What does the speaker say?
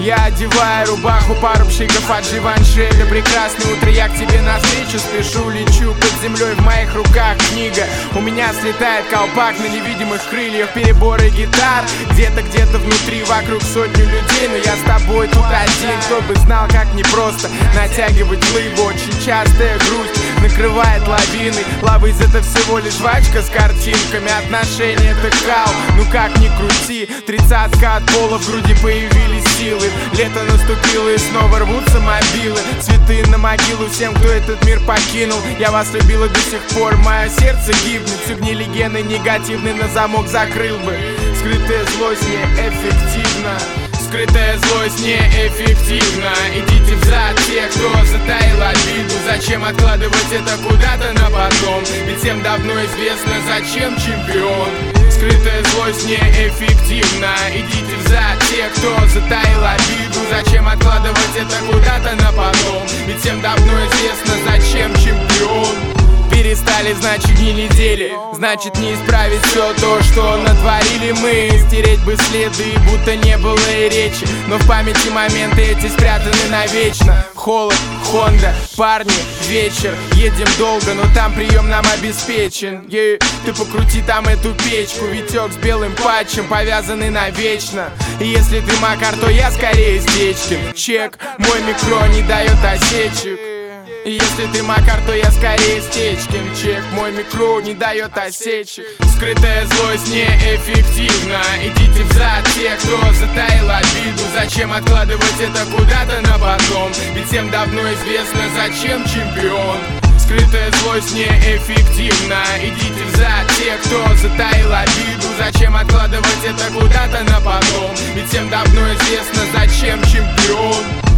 Я одеваю рубаху парубщиков от Живанши. Это прекрасное утро, я к тебе навстречу спешу. Лечу под землей, в моих руках книга. У меня слетает колпак на невидимых крыльях. Переборы гитар, где-то внутри. Вокруг сотню людей, но я с тобой тут один. Кто бы знал, как непросто натягивать лыбу. Очень частая грусть накрывает лавиной. Лавыз — это всего лишь жвачка с картинками. Отношения — это кал, ну как ни крути. 30-ка от пола, в груди появились силы. Лето наступило и снова рвутся мобилы. Цветы на могилу всем, кто этот мир покинул. Я вас любила до сих пор, мое сердце гибнет. Всю гнили гены негативный на замок закрыл бы. Скрытая злость неэффективна. Скрытая злость неэффективна. Идите взад те, кто затаил обиду. Зачем откладывать это куда-то на потом? Ведь всем давно известно, зачем чемпион. Скрытая злость неэффективна. Идите взад те, кто затаил обиду. Зачем откладывать это куда-то на потом? Ведь всем давно известно, зачем чемпион. Перестали, значит, не недели. Значит, не исправить все то, что натворили мы. Стереть бы следы, будто не было и речи. Но в памяти моменты эти спрятаны навечно. Холод, Хонда, парни, вечер. Едем долго, но там прием нам обеспечен. Ты покрути там эту печку. Витек с белым патчем, повязанный навечно. И если ты Макар, то я скорее Стечкин. Чек, мой микро не дает осечек. И если ты Макар, то я скорее Стечкин. Чек, мой микро не дает осечек. Скрытая злость неэффективна. Идите взад те, кто затаил обиду. Зачем откладывать это куда-то на потом? Ведь всем давно известно, зачем чемпион. Скрытая злость неэффективна. Идите взад те, кто затаил обиду. Зачем откладывать это куда-то на потом? Ведь всем давно известно, зачем чемпион.